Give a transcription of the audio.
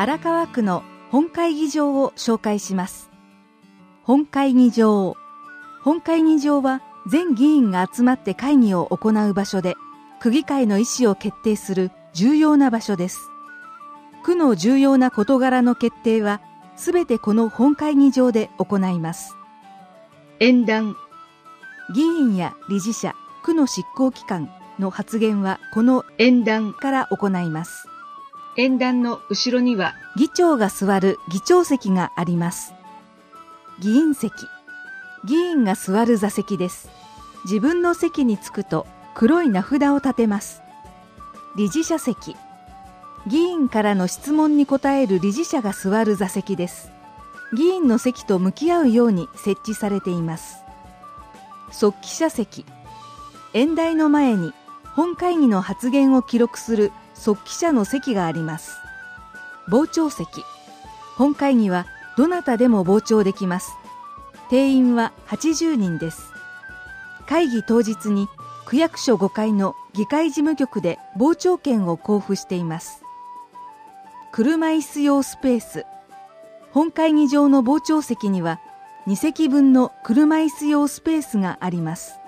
荒川区の本会議場を紹介します。本会議場。本会議場は全議員が集まって会議を行う場所で、区議会の意思を決定する重要な場所です。区の重要な事柄の決定は、すべてこの本会議場で行います。演談。議員や理事者、区の執行機関の発言はこの演談から行います。演談の後ろには議長が座る議長席があります。議員席。議員が座る座席です。自分の席に着くと黒い名札を立てます。理事者席。議員からの質問に答える理事者が座る座席です。議員の席と向き合うように設置されています。速記者席。演題の前に本会議の発言を記録する速記者の席があります。傍聴席。本会議はどなたでも傍聴できます。定員は80人です。会議当日に区役所5階の議会事務局で傍聴券を交付しています。車椅子用スペース。本会議場の傍聴席には2席分の車椅子用スペースがあります。